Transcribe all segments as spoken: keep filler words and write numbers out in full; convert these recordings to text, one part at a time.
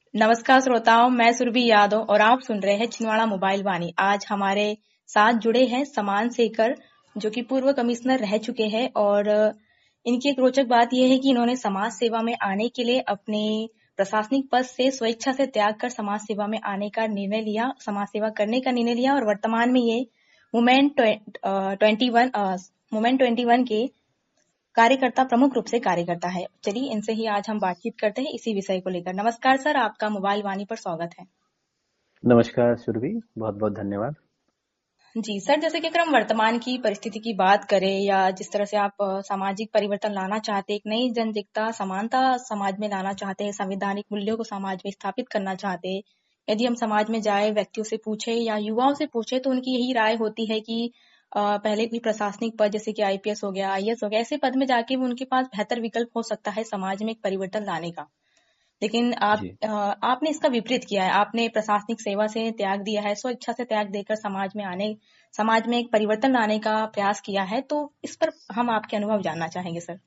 नमस्कार श्रोताओं, मैं सुरभि यादव और आप सुन रहे हैं छिंदवाड़ा मोबाइल वाणी। आज हमारे साथ जुड़े हैं समान सेकर, जो कि पूर्व कमिश्नर रह चुके हैं और इनकी एक रोचक बात यह है कि इन्होंने समाज सेवा में आने के लिए अपने प्रशासनिक पद से स्वेच्छा से त्याग कर समाज सेवा में आने का निर्णय लिया, समाज सेवा करने का निर्णय लिया और वर्तमान में ये movement twenty one movement twenty one के कार्यकर्ता प्रमुख रूप से कार्यकर्ता है। चलिए इनसे ही आज हम बातचीत करते हैं इसी विषय को लेकर। नमस्कार सर, आपका मोबाइल वाणी पर स्वागत है। नमस्कार सुरभि, बहुत बहुत धन्यवाद। जी सर, जैसे कि अगर हम वर्तमान की परिस्थिति की बात करें या जिस तरह से आप सामाजिक परिवर्तन लाना चाहते हैं, एक नई जनजिकता समानता समाज में लाना चाहते हैं, संवैधानिक मूल्यों को समाज में स्थापित करना चाहते हैं, यदि हम समाज में जाए, व्यक्तियों से पूछे या युवाओं से पूछे तो उनकी यही राय होती है कि पहले भी प्रशासनिक पद जैसे कि आईपीएस हो गया, आईएएस हो गया, ऐसे पद में जाके भी उनके पास बेहतर विकल्प हो सकता है समाज में एक परिवर्तन लाने का। लेकिन आप आपने इसका विपरीत किया है। आपने प्रशासनिक सेवा से त्याग दिया है, स्व इच्छा से त्याग देकर समाज में आने समाज में एक परिवर्तन लाने का प्रयास किया है। तो इस पर हम आपके अनुभव जानना चाहेंगे सर।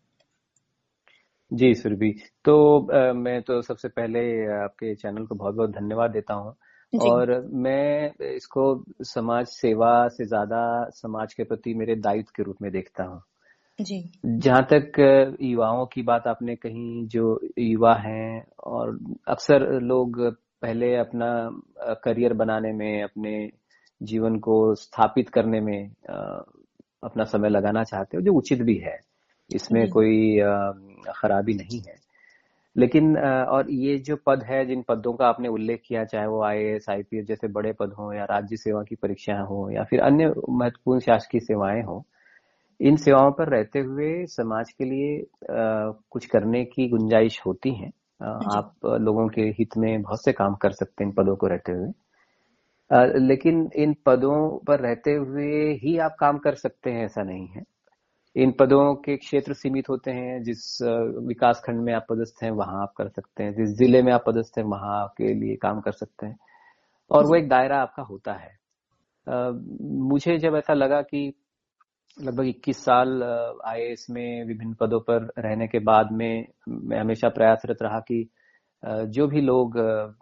जी सुरभि, तो आ, मैं तो सबसे पहले आपके चैनल को बहुत बहुत धन्यवाद देता हूँ और मैं इसको समाज सेवा से ज्यादा समाज के प्रति मेरे दायित्व के रूप में देखता हूँ। जी। जहाँ तक युवाओं की बात आपने कही, जो युवा हैं और अक्सर लोग पहले अपना करियर बनाने में, अपने जीवन को स्थापित करने में अपना समय लगाना चाहते हो, जो उचित भी है, इसमें कोई खराबी नहीं है। लेकिन और ये जो पद है, जिन पदों का आपने उल्लेख किया, चाहे वो आईएएस, आईपीएस जैसे बड़े पद हों या राज्य सेवा की परीक्षाएं हों या फिर अन्य महत्वपूर्ण शासकीय सेवाएं हों, इन सेवाओं पर रहते हुए समाज के लिए आ, कुछ करने की गुंजाइश होती है। आ, आप लोगों के हित में बहुत से काम कर सकते हैं इन पदों को रहते हुए। आ, लेकिन इन पदों पर रहते हुए ही आप काम कर सकते हैं ऐसा नहीं है। इन पदों के क्षेत्र सीमित होते हैं। जिस विकास खंड में आप पदस्थ हैं वहां आप कर सकते हैं, जिस जिले में आप पदस्थ हैं वहां के लिए काम कर सकते हैं, और वो एक दायरा आपका होता है। आ, मुझे जब ऐसा लगा कि लगभग इक्कीस साल आईएएस में विभिन्न पदों पर रहने के बाद में मैं हमेशा प्रयासरत रहा कि जो भी लोग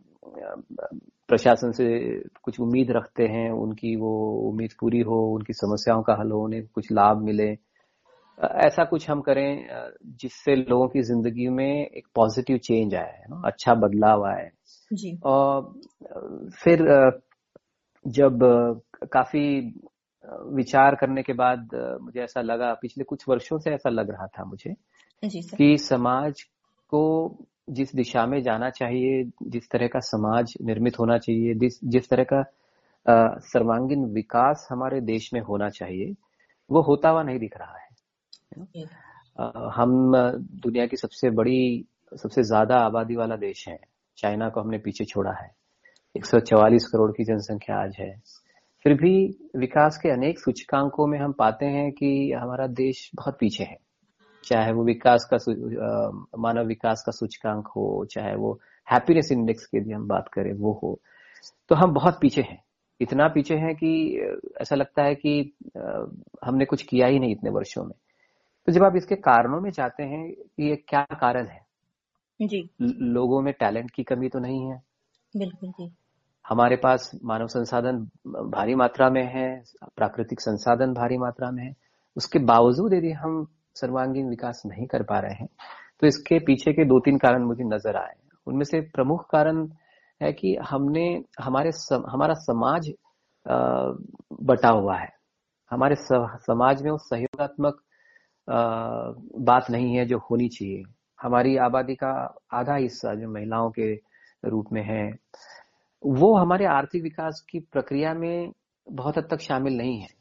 प्रशासन से कुछ उम्मीद रखते हैं, उनकी वो उम्मीद पूरी हो, उनकी समस्याओं का हल हो, उन्हें कुछ लाभ मिले, ऐसा कुछ हम करें जिससे लोगों की जिंदगी में एक पॉजिटिव चेंज आए, अच्छा बदलाव आए। जी। और फिर जब काफी विचार करने के बाद मुझे ऐसा लगा, पिछले कुछ वर्षों से ऐसा लग रहा था मुझे जी सर। कि समाज को जिस दिशा में जाना चाहिए, जिस तरह का समाज निर्मित होना चाहिए, जिस जिस तरह का सर्वांगीण विकास हमारे देश में होना चाहिए, वो होता हुआ नहीं दिख रहा है। हम दुनिया की सबसे बड़ी, सबसे ज्यादा आबादी वाला देश है। चाइना को हमने पीछे छोड़ा है। एक सौ चौवालीस करोड़ की जनसंख्या आज है। फिर भी विकास के अनेक सूचकांकों में हम पाते हैं कि हमारा देश बहुत पीछे है। चाहे वो विकास का मानव विकास का सूचकांक हो, चाहे वो हैप्पीनेस इंडेक्स की यदि हम बात करें वो हो, तो हम बहुत पीछे हैं। इतना पीछे हैं कि ऐसा लगता है कि हमने कुछ किया ही नहीं इतने वर्षों में। तो जब आप इसके कारणों में जाते हैं कि ये क्या कारण है, जी। लोगों में टैलेंट की कमी तो नहीं है। बिल्कुल जी। हमारे पास मानव संसाधन भारी मात्रा में है, प्राकृतिक संसाधन भारी मात्रा में है, उसके बावजूद यदि हम सर्वांगीण विकास नहीं कर पा रहे हैं, तो इसके पीछे के दो तीन कारण मुझे नजर आए। उनमें से प्रमुख कारण है कि हमने हमारे सम, हमारा समाज बटा हुआ है। हमारे समाज में वो सहयोगात्मक बात नहीं है जो होनी चाहिए। हमारी आबादी का आधा हिस्सा जो महिलाओं के रूप में है, वो हमारे आर्थिक विकास की प्रक्रिया में बहुत हद तक शामिल नहीं है।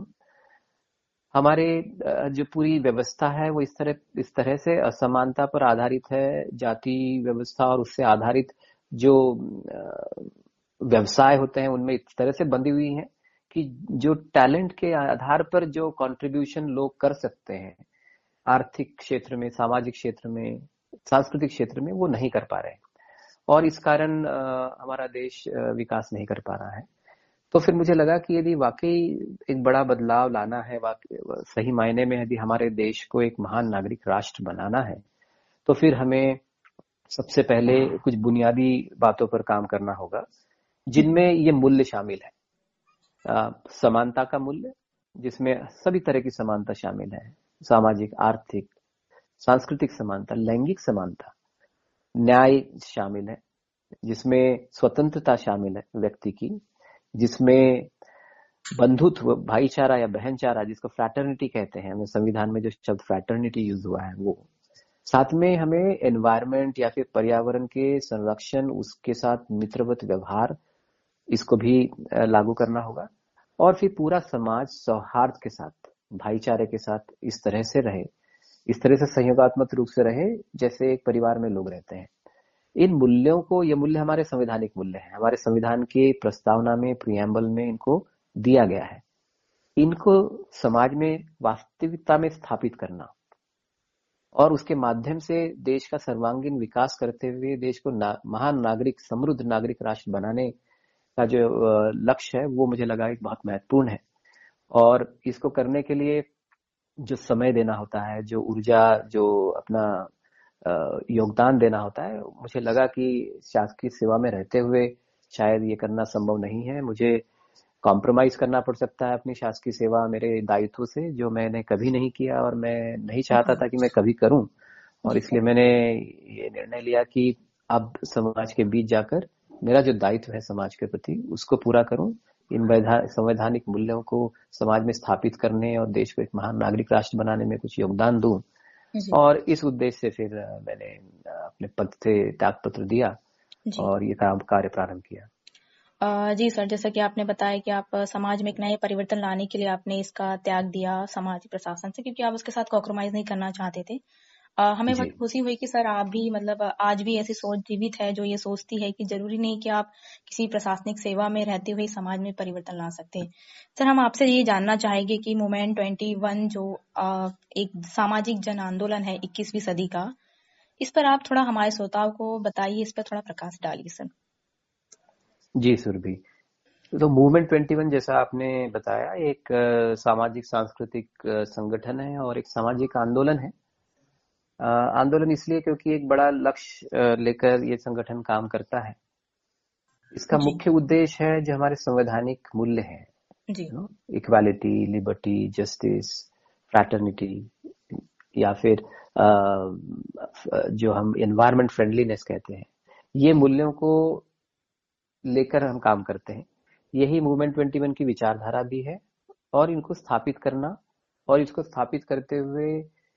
हमारे जो पूरी व्यवस्था है वो इस तरह इस तरह से असमानता पर आधारित है। जाति व्यवस्था और उससे आधारित जो व्यवसाय होते हैं उनमें इस तरह से बंधी हुई है कि जो टैलेंट के आधार पर जो कंट्रीब्यूशन लोग कर सकते हैं आर्थिक क्षेत्र में, सामाजिक क्षेत्र में, सांस्कृतिक क्षेत्र में, वो नहीं कर पा रहे हैं और इस कारण हमारा देश विकास नहीं कर पा रहा है। तो फिर मुझे लगा कि यदि वाकई एक बड़ा बदलाव लाना है, सही मायने में यदि हमारे देश को एक महान नागरिक राष्ट्र बनाना है, तो फिर हमें सबसे पहले कुछ बुनियादी बातों पर काम करना होगा, जिनमें ये मूल्य शामिल है। आ, समानता का मूल्य, जिसमें सभी तरह की समानता शामिल है, सामाजिक, आर्थिक, सांस्कृतिक समानता, लैंगिक समानता। न्याय शामिल है, जिसमें स्वतंत्रता शामिल है व्यक्ति की, जिसमें बंधुत्व, भाईचारा या बहनचारा, जिसको फ्रैटर्निटी कहते हैं, हमें संविधान में जो शब्द फ्रैटर्निटी यूज हुआ है वो। साथ में हमें एनवायरनमेंट या फिर पर्यावरण के संरक्षण, उसके साथ मित्रवत व्यवहार, इसको भी लागू करना होगा। और फिर पूरा समाज सौहार्द के साथ, भाईचारे के साथ इस तरह से रहे, इस तरह से सहयोगात्मक रूप से रहे जैसे एक परिवार में लोग रहते हैं। इन मूल्यों को, ये मूल्य हमारे संवैधानिक मूल्य हैं, हमारे संविधान के प्रस्तावना में, प्रियम्बल में इनको दिया गया है। इनको समाज में वास्तविकता में स्थापित करना और उसके माध्यम से देश का सर्वांगीण विकास करते हुए देश को ना, महान नागरिक, समृद्ध नागरिक राष्ट्र बनाने का जो लक्ष्य है वो मुझे लगा एक बहुत महत्वपूर्ण है। और इसको करने के लिए जो समय देना होता है, जो ऊर्जा, जो अपना योगदान देना होता है, मुझे लगा कि शासकीय सेवा में रहते हुए शायद ये करना संभव नहीं है। मुझे कॉम्प्रोमाइज करना पड़ सकता है अपनी शासकीय सेवा, मेरे दायित्व से, जो मैंने कभी नहीं किया और मैं नहीं चाहता था कि मैं कभी करूं। और इसलिए मैंने ये निर्णय लिया कि अब समाज के बीच जाकर मेरा जो दायित्व है समाज के प्रति, उसको पूरा करूं, इन संवैधानिक मूल्यों को समाज में स्थापित करने और देश को एक महान नागरिक राष्ट्र बनाने में कुछ योगदान दूं। और इस उद्देश्य से फिर मैंने अपने पद से त्याग पत्र दिया और ये काम कार्य प्रारंभ किया। जी सर, जैसा कि आपने बताया कि आप समाज में एक नए परिवर्तन लाने के लिए आपने इसका त्याग दिया समाज प्रशासन से, क्योंकि आप उसके साथ कॉम्प्रोमाइज नहीं करना चाहते थे। आ, हमें बहुत खुशी हुई कि सर आप भी, मतलब आज भी ऐसी सोच जीवित है जो ये सोचती है कि जरूरी नहीं कि आप किसी प्रशासनिक सेवा में रहते हुए समाज में परिवर्तन ला सकते हैं। सर, हम आपसे ये जानना चाहेंगे कि मूवमेंट ट्वेंटी वन जो आ, एक सामाजिक जन आंदोलन है इक्कीसवीं सदी का, इस पर आप थोड़ा हमारे श्रोताओं को बताइए, इस पर थोड़ा प्रकाश डालिए सर। जी सुरभि, तो मूवमेंट ट्वेंटी वन जैसा आपने बताया एक सामाजिक सांस्कृतिक संगठन है और एक सामाजिक आंदोलन है। आंदोलन इसलिए क्योंकि एक बड़ा लक्ष्य लेकर ये संगठन काम करता है। इसका मुख्य उद्देश्य है जो हमारे संवैधानिक मूल्य हैं, इक्वालिटी, लिबर्टी, जस्टिस, फ्रैटर्निटी, या फिर जो हम एनवायरमेंट फ्रेंडलीनेस कहते हैं, ये मूल्यों को लेकर हम काम करते हैं। यही मूवमेंट ट्वेंटी वन की विचारधारा भी है और इनको स्थापित करना और इसको स्थापित करते हुए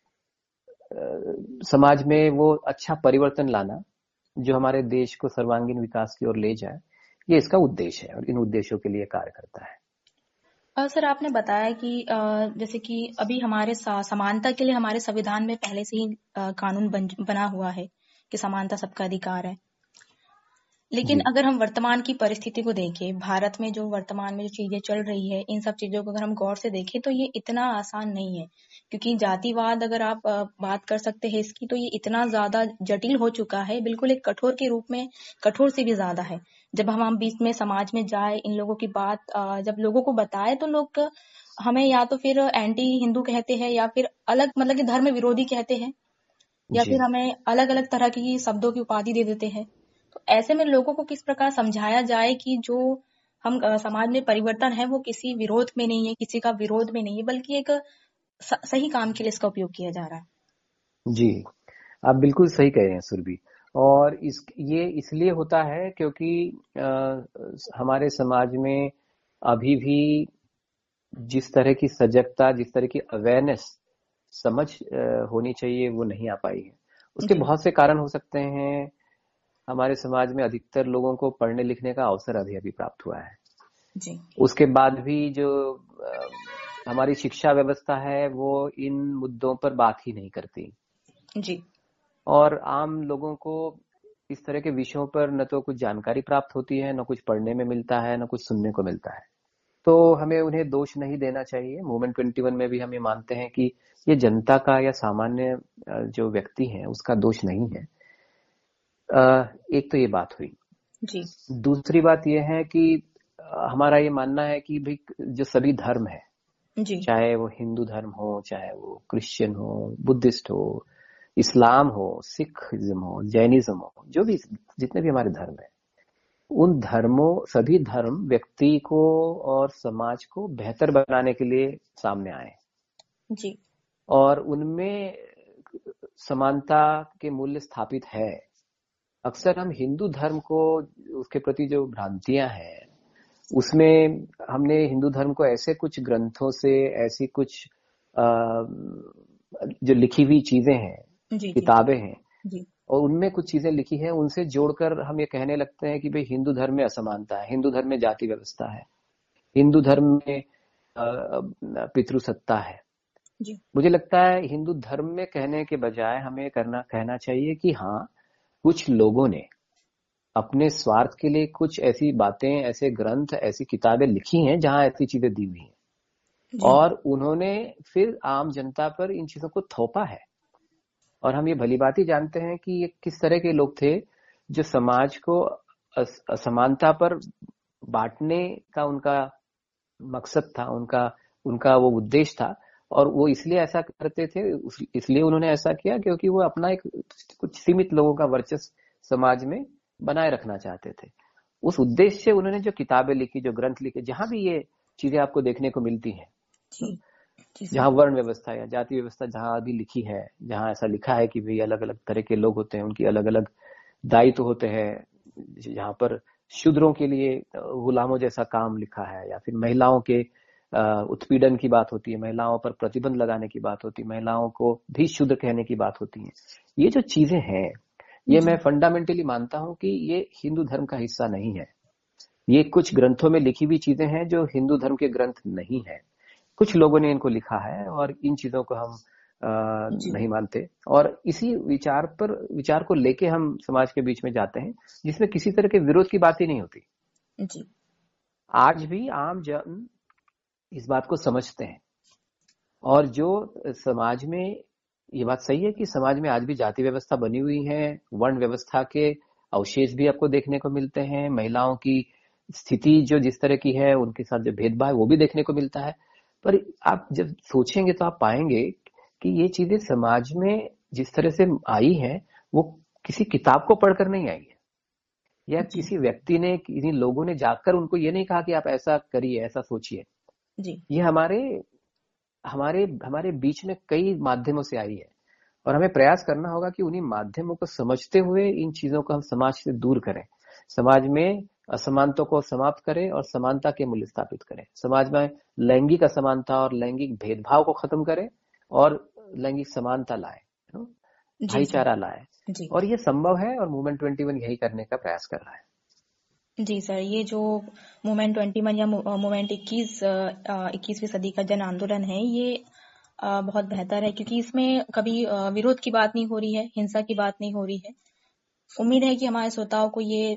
समाज में वो अच्छा परिवर्तन लाना जो हमारे देश को सर्वांगीण विकास की ओर ले जाए, ये इसका उद्देश्य है और इन उद्देश्यों के लिए कार्य करता है। सर, आपने बताया कि जैसे कि अभी हमारे समानता के लिए हमारे संविधान में पहले से ही कानून बन, बना हुआ है कि समानता सबका अधिकार है, लेकिन अगर हम वर्तमान की परिस्थिति को देखें, भारत में जो वर्तमान में जो चीजें चल रही है, इन सब चीजों को अगर हम गौर से देखें तो ये इतना आसान नहीं है, क्योंकि जातिवाद अगर आप बात कर सकते हैं इसकी, तो ये इतना ज्यादा जटिल हो चुका है, बिल्कुल एक कठोर के रूप में, कठोर से भी ज्यादा है। जब हम हम बीच में समाज में जाए, इन लोगों की बात जब लोगों को बताए, तो लोग हमें या तो फिर एंटी हिंदू कहते हैं या फिर अलग, मतलब कि धर्म विरोधी कहते हैं, या फिर हमें अलग अलग तरह की शब्दों की उपाधि दे देते हैं। तो ऐसे में लोगों को किस प्रकार समझाया जाए कि जो हम समाज में परिवर्तन है वो किसी विरोध में नहीं है, किसी का विरोध में नहीं है, बल्कि एक सही काम के लिए इसका उपयोग किया जा रहा है। जी, आप बिल्कुल सही कह रहे हैं सुरभि। और इस ये इसलिए होता है क्योंकि आ, हमारे समाज में अभी भी जिस तरह की सजगता, जिस तरह की अवेयरनेस, समझ आ, होनी चाहिए, वो नहीं आ पाई है। उसके बहुत से कारण हो सकते हैं। हमारे समाज में अधिकतर लोगों को पढ़ने लिखने का अवसर अभी अभी प्राप्त हुआ है जी। उसके बाद भी जो आ, हमारी शिक्षा व्यवस्था है वो इन मुद्दों पर बात ही नहीं करती जी। और आम लोगों को इस तरह के विषयों पर न तो कुछ जानकारी प्राप्त होती है, न कुछ पढ़ने में मिलता है, न कुछ सुनने को मिलता है। तो हमें उन्हें दोष नहीं देना चाहिए। मूवमेंट ट्वेंटी वन में भी हम ये मानते हैं कि ये जनता का या सामान्य जो व्यक्ति है उसका दोष नहीं है। एक तो ये बात हुई जी। दूसरी बात ये है कि हमारा ये मानना है कि भाई जो सभी धर्म है, जी। चाहे वो हिंदू धर्म हो, चाहे वो क्रिश्चियन हो, बुद्धिस्ट हो, इस्लाम हो, सिखिज्म हो, जैनिज्म हो, जो भी जितने भी हमारे धर्म है, उन धर्मों सभी धर्म व्यक्ति को और समाज को बेहतर बनाने के लिए सामने आए जी और उनमें समानता के मूल्य स्थापित है। अक्सर हम हिंदू धर्म को, उसके प्रति जो भ्रांतियां हैं, उसमें हमने हिंदू धर्म को ऐसे कुछ ग्रंथों से, ऐसी कुछ आ, जो लिखी हुई चीजें हैं, जी जी किताबें हैं, जी और उनमें कुछ चीजें लिखी हैं, उनसे जोड़कर हम ये कहने लगते हैं कि भाई हिंदू धर्म में असमानता है, हिंदू धर्म में जाति व्यवस्था है, हिंदू धर्म में पितृसत्ता है। जी मुझे लगता है हिंदू धर्म में कहने के बजाय हमें करना कहना चाहिए कि हाँ, कुछ लोगों ने अपने स्वार्थ के लिए कुछ ऐसी बातें, ऐसे ग्रंथ, ऐसी किताबें लिखी हैं जहां ऐसी चीजें दी हुई हैं, जी और उन्होंने फिर आम जनता पर इन चीजों को थोपा है। और हम ये भली बात ही जानते हैं कि ये किस तरह के लोग थे जो समाज को अस, असमानता पर बांटने का उनका मकसद था, उनका उनका वो उद्देश्य था। और वो इसलिए ऐसा करते थे, इसलिए उन्होंने ऐसा किया क्योंकि वो अपना एक कुछ सीमित लोगों का वर्चस्व समाज में बनाए रखना चाहते थे। उस उद्देश्य से उन्होंने जो किताबें लिखी, जो ग्रंथ लिखे, जहां भी ये चीजें आपको देखने को मिलती हैं, जी जी सर। जहां वर्ण व्यवस्था या जाति व्यवस्था जहां भी लिखी है, जहां ऐसा लिखा है कि भाई अलग अलग तरह के लोग होते हैं, उनकी अलग अलग दायित्व होते हैं, जहां पर शूद्रों के लिए गुलामों जैसा काम लिखा है, या फिर महिलाओं के उत्पीड़न की बात होती है, महिलाओं पर प्रतिबंध लगाने की बात होती है, महिलाओं को भी शूद्र कहने की बात होती है। ये जो चीजें हैं, ये मैं फंडामेंटली मानता हूं कि ये हिंदू धर्म का हिस्सा नहीं है। ये कुछ ग्रंथों में लिखी हुई चीजें हैं जो हिंदू धर्म के ग्रंथ नहीं है। कुछ लोगों ने इनको लिखा है और इन चीजों को हम आ, नहीं मानते, और इसी विचार पर विचार को लेके हम समाज के बीच में जाते हैं, जिसमें किसी तरह के विरोध की बात ही नहीं होती। जी आज भी आम जन इस बात को समझते हैं, और जो समाज में, ये बात सही है कि समाज में आज भी जाति व्यवस्था बनी हुई है, वर्ण व्यवस्था के अवशेष भी आपको देखने को मिलते हैं, महिलाओं की स्थिति जो जिस तरह की है, उनके साथ जो भेदभाव है वो भी देखने को मिलता है। पर आप जब सोचेंगे तो आप पाएंगे कि ये चीजें समाज में जिस तरह से आई है, वो किसी किताब को पढ़कर नहीं आई है, या किसी व्यक्ति ने, किसी लोगों ने जाकर उनको ये नहीं कहा कि आप ऐसा करिए, ऐसा सोचिए। ये हमारे हमारे हमारे बीच में कई माध्यमों से आई है, और हमें प्रयास करना होगा कि उन्हीं माध्यमों को समझते हुए इन चीजों को हम समाज से दूर करें, समाज में असमानता को समाप्त करें और समानता के मूल्य स्थापित करें, समाज में लैंगिक असमानता और लैंगिक भेदभाव को खत्म करें और लैंगिक समानता लाए, भाईचारा लाए। और ये संभव है, और मूवमेंट ट्वेंटी वन यही करने का प्रयास कर रहा है। जी सर, ये जो मूवमेंट ट्वेंटी वन या मूवमेंट इक्कीस इक्कीसवीं सदी का जन आंदोलन है, ये बहुत बेहतर है, क्योंकि इसमें कभी विरोध की बात नहीं हो रही है, हिंसा की बात नहीं हो रही है। उम्मीद है कि हमारे श्रोताओं को ये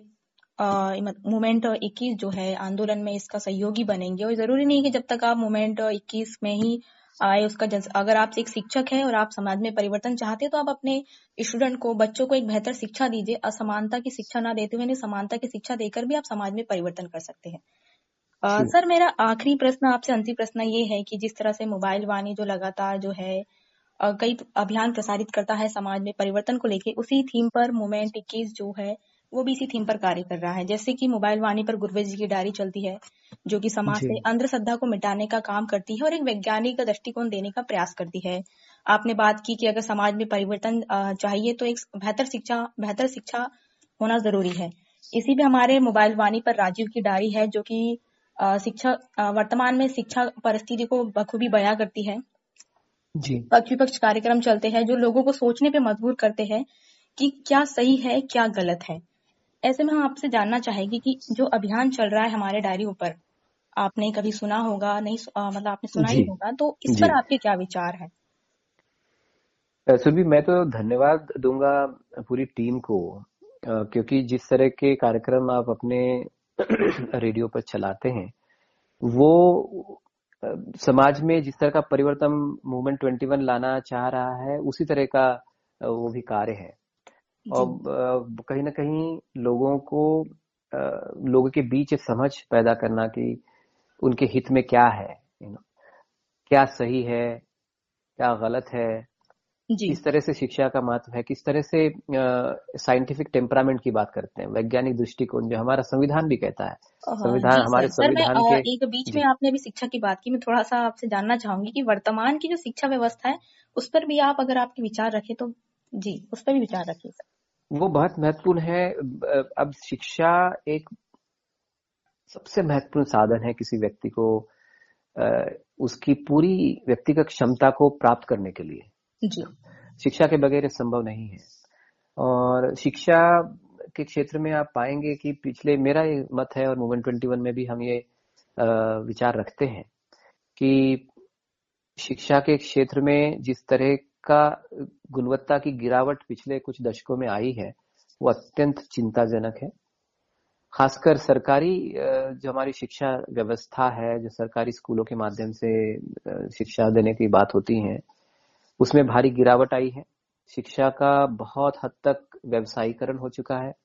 मूवमेंट इक्कीस जो है आंदोलन में इसका सहयोगी बनेंगे। और जरूरी नहीं कि जब तक आप मूवमेंट इक्कीस में ही आए उसका, अगर आप एक शिक्षक है और आप समाज में परिवर्तन चाहते हैं तो आप अपने स्टूडेंट को, बच्चों को एक बेहतर शिक्षा दीजिए। असमानता की शिक्षा ना देते हुए समानता की शिक्षा देकर भी आप समाज में परिवर्तन कर सकते हैं। आ, सर, मेरा आखिरी प्रश्न आपसे, अंतिम प्रश्न ये है कि जिस तरह से मोबाइल वाणी जो लगातार जो है आ, कई अभियान प्रसारित करता है समाज में परिवर्तन को लेके, उसी थीम पर मूवमेंट इक्कीस जो है वो भी इसी थीम पर कार्य कर रहा है। जैसे कि मोबाइल वाणी पर गुरवेज जी की डायरी चलती है, जो कि समाज से अंधश्रद्धा को मिटाने का काम करती है और एक वैज्ञानिक दृष्टिकोण देने का प्रयास करती है। आपने बात की कि अगर समाज में परिवर्तन चाहिए तो एक बेहतर शिक्षा बेहतर शिक्षा होना जरूरी है। इसी पे हमारे मोबाइल वाणी पर राजीव की डायरी है, जो कि शिक्षा वर्तमान में शिक्षा परिस्थिति को बखूबी बयां करती है। जी। पक्ष विपक्ष कार्यक्रम चलते हैं जो लोगों को सोचने पे मजबूर करते हैं कि क्या सही है क्या गलत है। ऐसे में हम आपसे जानना चाहेंगे कि जो अभियान चल रहा है हमारे डायरी ऊपर, आपने कभी सुना होगा, नहीं आ, मतलब आपने सुना ही होगा, तो इस पर आपके क्या विचार है? सुरभि, मैं तो धन्यवाद दूंगा पूरी टीम को, क्योंकि जिस तरह के कार्यक्रम आप अपने रेडियो पर चलाते हैं, वो समाज में जिस तरह का परिवर्तन मूवमेंट ट्वेंटी वन लाना चाह रहा है, उसी तरह का वो भी कार्य है। और कहीं ना कहीं लोगों को, लोगों के बीच समझ पैदा करना कि उनके हित में क्या है, यू नो क्या सही है क्या गलत है, जी किस तरह से शिक्षा का महत्व है, किस तरह से साइंटिफिक टेम्परामेंट की बात करते हैं, वैज्ञानिक दृष्टिकोण जो हमारा संविधान भी कहता है। हाँ, संविधान, जी हमारे सर। सर मैं संविधान अ, के। एक बीच में जी, आपने अभी शिक्षा की बात की, मैं थोड़ा सा आपसे जानना चाहूंगी कि वर्तमान की जो शिक्षा व्यवस्था है उस पर भी आप अगर आपके विचार रखें तो। जी, उस पर भी विचार रखिए सर। वो बहुत महत्वपूर्ण है। अ, अब शिक्षा एक सबसे महत्वपूर्ण साधन है किसी व्यक्ति को अ, उसकी पूरी व्यक्तिगत क्षमता को प्राप्त करने के लिए। जी शिक्षा के बगैर ये संभव नहीं है। और शिक्षा के क्षेत्र में आप पाएंगे कि पिछले, मेरा ये मत है और मूवमेंट ट्वेंटी वन में भी हम ये अ, विचार रखते हैं कि शिक्षा के क्षेत्र में जिस तरह का गुणवत्ता की गिरावट पिछले कुछ दशकों में आई है वो अत्यंत चिंताजनक है। खासकर सरकारी अ, जो हमारी शिक्षा व्यवस्था है, जो सरकारी स्कूलों के माध्यम से अ, शिक्षा देने की बात होती है, उसमें भारी गिरावट आई है। शिक्षा का बहुत हद तक व्यवसायीकरण हो चुका है।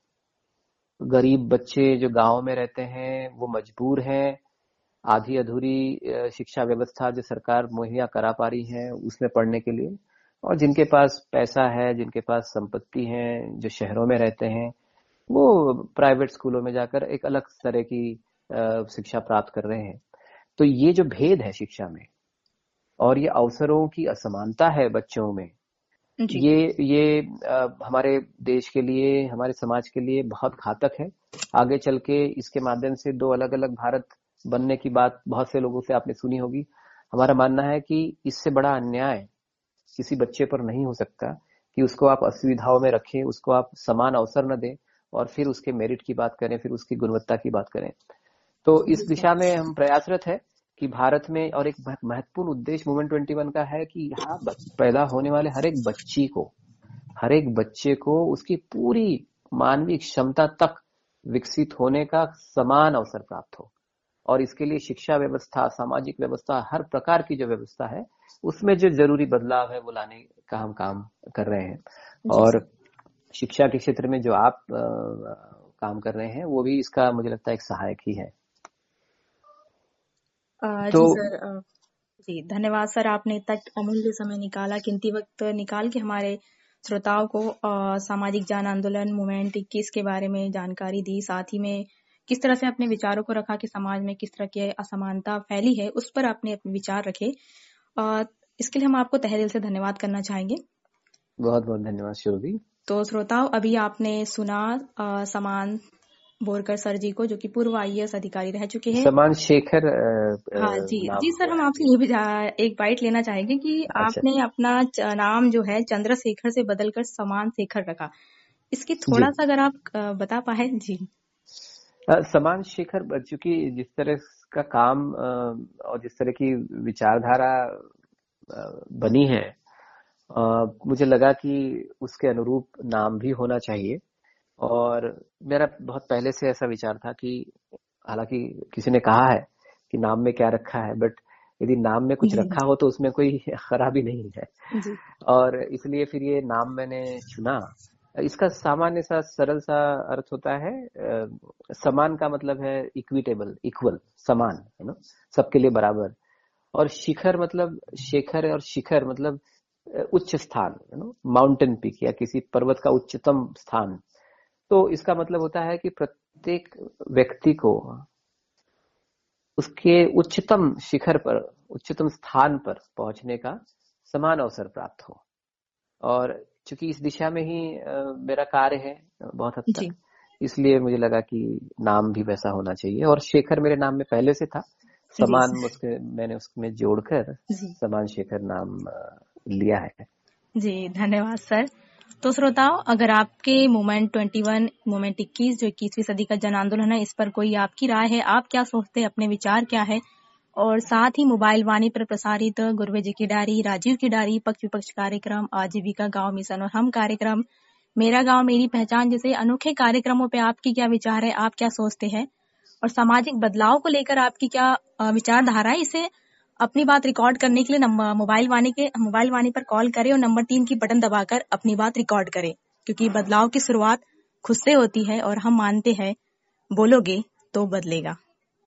गरीब बच्चे जो गांव में रहते हैं वो मजबूर हैं आधी अधूरी अ, शिक्षा व्यवस्था जो सरकार मुहैया करा पा रही है उसमें पढ़ने के लिए। और जिनके पास पैसा है, जिनके पास संपत्ति है, जो शहरों में रहते हैं, वो प्राइवेट स्कूलों में जाकर एक अलग तरह की अ, शिक्षा प्राप्त कर रहे हैं। तो ये जो भेद है शिक्षा में और ये अवसरों की असमानता है बच्चों में, जी ये ये अ, हमारे देश के लिए, हमारे समाज के लिए बहुत घातक है। आगे चल के इसके माध्यम से दो अलग अलग भारत बनने की बात बहुत से लोगों से आपने सुनी होगी। हमारा मानना है कि इससे बड़ा अन्याय किसी बच्चे पर नहीं हो सकता कि उसको आप असुविधाओं में रखें, उसको आप समान अवसर न दें और फिर उसके मेरिट की बात करें, फिर उसकी गुणवत्ता की बात करें। तो जी इस सर। दिशा में हम प्रयासरत है कि भारत में, और एक महत्वपूर्ण उद्देश्य मूवमेंट ट्वेंटी वन का है कि यहाँ पैदा होने वाले हर एक बच्ची को, हर एक बच्चे को उसकी पूरी मानवीय क्षमता तक विकसित होने का समान अवसर प्राप्त हो। और इसके लिए शिक्षा व्यवस्था, सामाजिक व्यवस्था, हर प्रकार की जो व्यवस्था है उसमें जो जरूरी बदलाव है वो लाने का हम काम कर रहे हैं। जी और सर। शिक्षा के क्षेत्र में जो आप आ, काम कर रहे हैं वो भी इसका मुझे लगता है एक सहायक ही है। अ, तो जी सर। अ, जी धन्यवाद सर, आपने इतना अमूल्य समय निकाला, कीमती वक्त निकाल के हमारे श्रोताओं को अ, सामाजिक जन आंदोलन मूवमेंट इक्कीस के बारे में जानकारी दी। साथ ही में किस तरह से अपने विचारों को रखा कि समाज में किस तरह की असमानता फैली है उस पर आपने अपने विचार रखे। अ, इसके लिए हम आपको तहे दिल से धन्यवाद करना चाहेंगे। बहुत बहुत धन्यवाद शिरोगी। तो श्रोताओं, अभी आपने सुना अ, समान बोरकर सर जी को, जो कि पूर्व आई ए एस अधिकारी रह चुके हैं। समान शेखर अ, अ, हाँ जी नाम जी सर, हुआ हम है आपसे जी। ये भी जा- एक बाइट लेना चाहेंगे कि अच्छा आपने अपना च- नाम जो है चंद्रशेखर से बदलकर समान शेखर रखा। इसकी जी। थोड़ा सा अगर आप अ, बता पाए। जी अ, समान शेखर, चूंकि जिस तरह का काम अ, और जिस तरह की विचारधारा अ, बनी है, अ, मुझे लगा कि उसके अनुरूप नाम भी होना चाहिए। और मेरा बहुत पहले से ऐसा विचार था कि हालांकि किसी ने कहा है कि नाम में क्या रखा है, बट यदि नाम में कुछ जी रखा हो तो उसमें कोई खराबी नहीं है। जी और इसलिए फिर ये नाम मैंने चुना। इसका सामान्य सा सरल सा अर्थ होता है, अ, समान का मतलब है इक्विटेबल, इक्वल, समान, है ना, सबके लिए बराबर। और शिखर मतलब, शेखर और शिखर मतलब अ, उच्च स्थान, है ना, माउंटेन पीक या किसी पर्वत का उच्चतम स्थान। तो इसका मतलब होता है कि प्रत्येक व्यक्ति को उसके उच्चतम शिखर पर, उच्चतम स्थान पर पहुंचने का समान अवसर प्राप्त हो। और चूंकि इस दिशा में ही अ, मेरा कार्य है अ, बहुत हद जी तक, इसलिए मुझे लगा कि नाम भी वैसा होना चाहिए। और शेखर मेरे नाम में पहले से था, जी समान सर। उसके मैंने उसमें जोड़कर जी समान शेखर नाम अ, लिया है। जी धन्यवाद सर। तो श्रोताओं, अगर आपके मूवमेंट ट्वेंटी वन, मूवमेंट इक्कीस जो इक्कीसवीं सदी का जन आंदोलन है, इस पर कोई आपकी राय है, आप क्या सोचते हैं, अपने विचार क्या है, और साथ ही मोबाइल वाणी पर प्रसारित गुरवे जी की डायरी, राजीव की डायरी, पक्ष विपक्ष कार्यक्रम, आजीविका गांव मिशन और हम कार्यक्रम, मेरा गांव मेरी पहचान जैसे अनोखे कार्यक्रमों पे आपकी क्या विचार है, आप क्या सोचते हैं, और सामाजिक बदलाव को लेकर आपकी क्या अ, विचारधारा है, इसे अपनी बात रिकॉर्ड करने के लिए नंबर मोबाइल वाणी के मोबाइल वाणी पर कॉल करें और नंबर तीन की बटन दबाकर अपनी बात रिकॉर्ड करें, क्योंकि बदलाव की शुरुआत खुद से होती है और हम मानते हैं बोलोगे तो बदलेगा।